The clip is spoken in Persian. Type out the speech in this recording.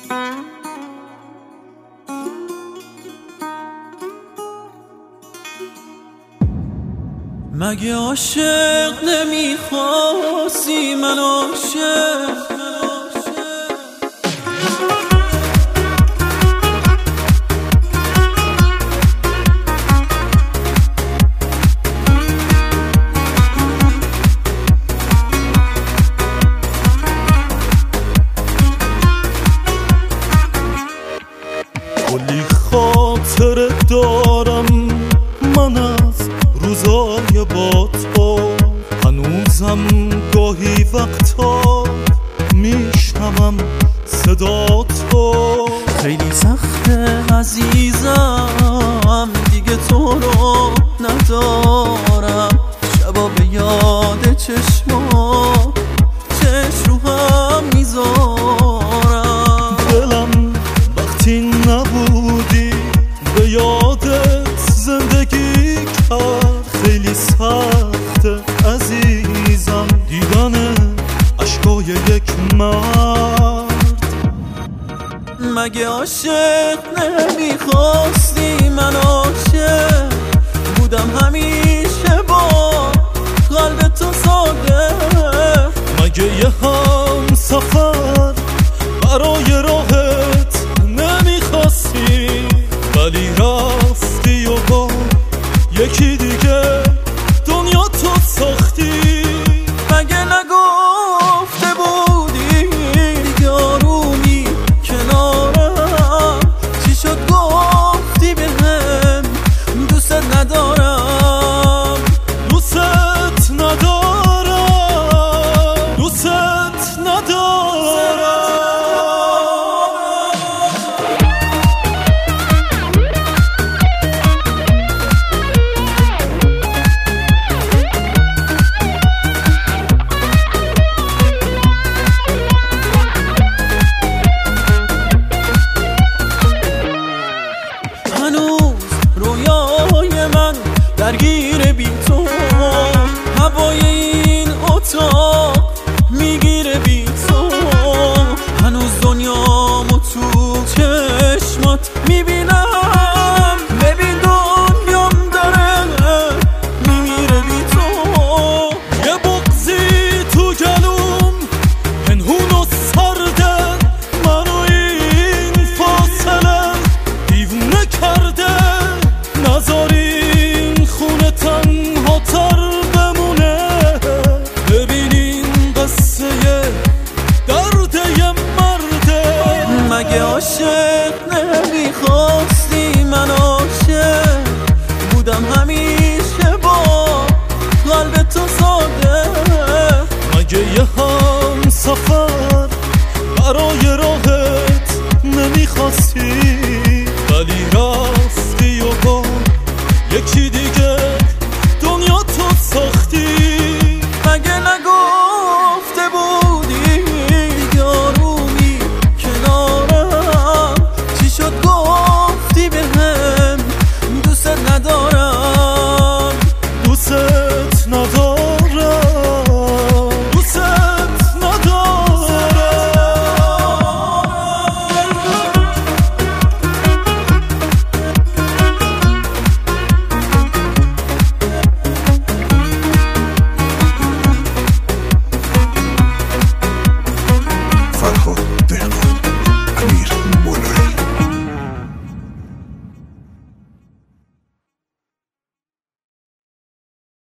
مگه عاشق نمیخواستی من عاشق کلی خاطره دارم من از روزای با تو، هنوزم گاهی وقتا میشنوم صدا تو. خیلی سخته عزیزم دیگه تو رو ندارم، شبا به یاد چشم رو هم میذارم. دلم وقتی نبودی به یادت زندگی کرد، خیلی سخته عزیزم دیدن اشکای یک مرد. مگه عاشق نمیخواستی من عاشق بودم همیشه با قلب تو ساده. مگه یه هم سفر برای راحت نمیخواستی ولی رفتی و با یکی دیگه دنیا تو ساختی. مگه نگفته بودی دیگه آرومی کنارم، چی شد گفتی بهم دوست ندارم. دوست ندارم، دوست ندارم. هنوز رویای من درگیر بی تو، هوای این اتاق میگیره بی تو. هنوز دنیامو تو چشمات میبینم، ببین دنیام داره میمیره بی تو. یه بغضی تو گلوم پنهون و سرده، منو این فاصله دیوونه کرده. نذارین خونه تنها تر بمونه، ببینین قصه درد یه مرده. مگه عاشق نمیخواستی من عاشق بودم همیشه با قلب تو ساده. مگه یه هم سفر برای راه